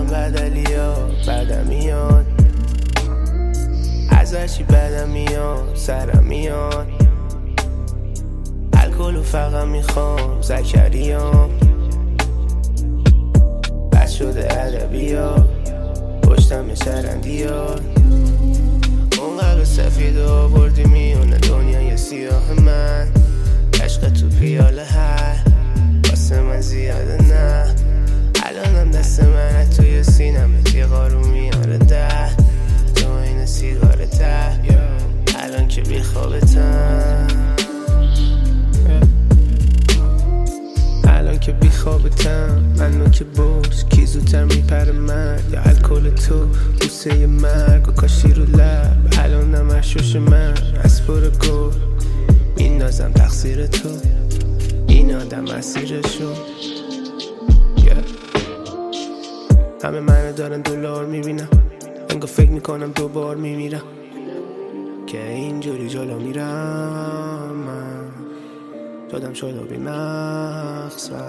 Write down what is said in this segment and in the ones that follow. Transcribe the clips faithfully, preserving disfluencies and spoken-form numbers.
بدلی ها بدم میاد، از هرچی بدم میاد سرم میاد. الکل و فقط میخوام زکریام، بد شده ادبی ها پشتم شرندی ها. اون قلب سفید رو آوردی میونه دنیای سیاه من، عشق تو پیاله هر واسه من زیاده نه. الانم دست من توی سینم تیغارو میاره ده تو این سیگارته، الان که بی خوابتم الان که بی خوابتم. من که برس کی زودتر میپره من، یا الکل تو بوسه مرگ و کاشی رو لب. الانم اشوش من از پر گل میندازم تقصیر تو، این آدم اسیرشو. yeah. همه منو دارن دلار میبینم، انگار فکر میکنم دوبار میمیرم که اینجوری جلو میرم. من شدم شده بی مقصده،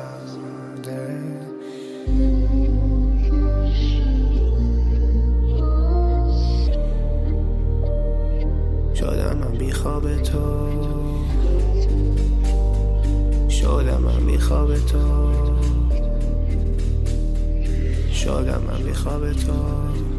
شدم من بی خواب تو، شدم من بی خواب تو، شدم من بی خواب تو.